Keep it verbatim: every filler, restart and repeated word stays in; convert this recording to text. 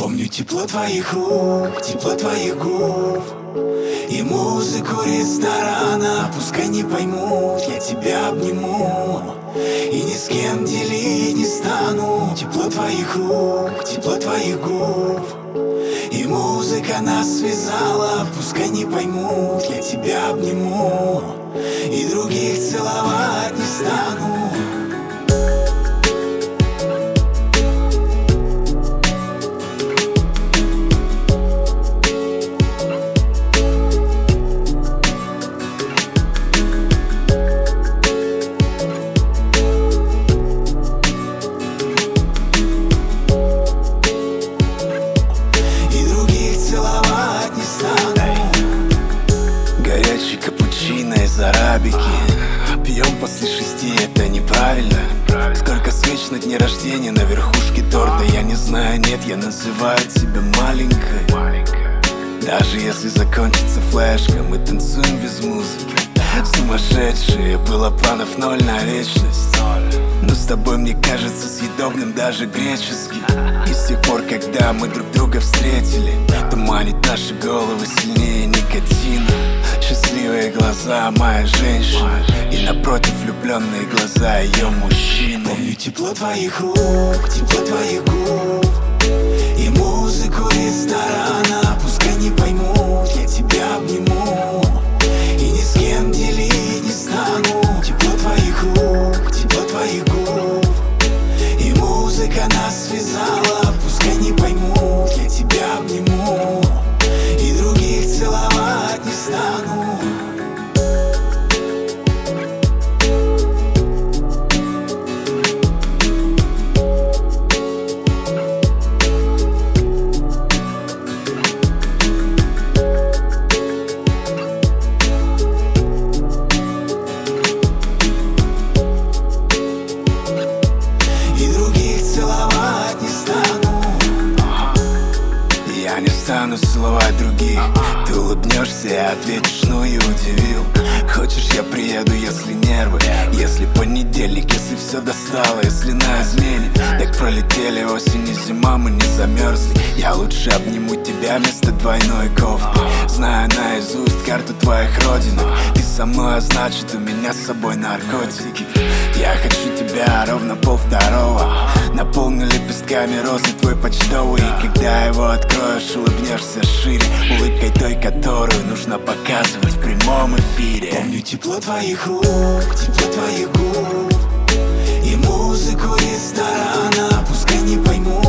Помню тепло твоих рук, тепло твоих губ и музыку ресторана. Пускай не поймут, я тебя обниму и ни с кем делить не стану. Тепло твоих рук, тепло твоих губ и музыка нас связала. Пускай не поймут, я тебя обниму и других целовать не стану. Капучино из арабики пьем после шести, это неправильно. Сколько свеч на дне рождения, на верхушке торта. Я не знаю, нет, я называю тебя маленькой. Даже если закончится флешка, мы танцуем без музыки. Сумасшедшие, было планов ноль на вечность, но с тобой мне кажется съедобным даже греческий. И с тех пор, когда мы друг друга встретили, туманит наши головы сильнее никотина. Счастливые глаза моя женщина и напротив влюбленные глаза ее мужчины. Помню тепло твоих рук, тепло твоих губ и музыку ресторана. Пускай не поймут, я тебя обниму и ни с кем делить не стану. Тепло твоих рук, тепло твоих губ и музыка нас связала. Пускай не поймут, я тебя обниму и других целовать не стану. Я не стану целовать других. Ты улыбнешься и ответишь, ну и удивил. Хочешь, я приеду, если нервы, если понедельник, если все достало, если на измене. Так пролетели осень и зима, мы не замерзли. Я лучше обниму тебя вместо двойной кофты. Знаю наизусть карту твоих родинок. Ты со мной, а значит у меня с собой наркотики. Я хочу тебя ровно полвторого. Наполню лепестками розы твой почтовый. И когда его откроешь, улыбнешься шире улыбкой той, которую нужно показывать в прямом эфире. Помню тепло твоих рук, тепло твоих губ и музыку ресторана. Пускай не поймут,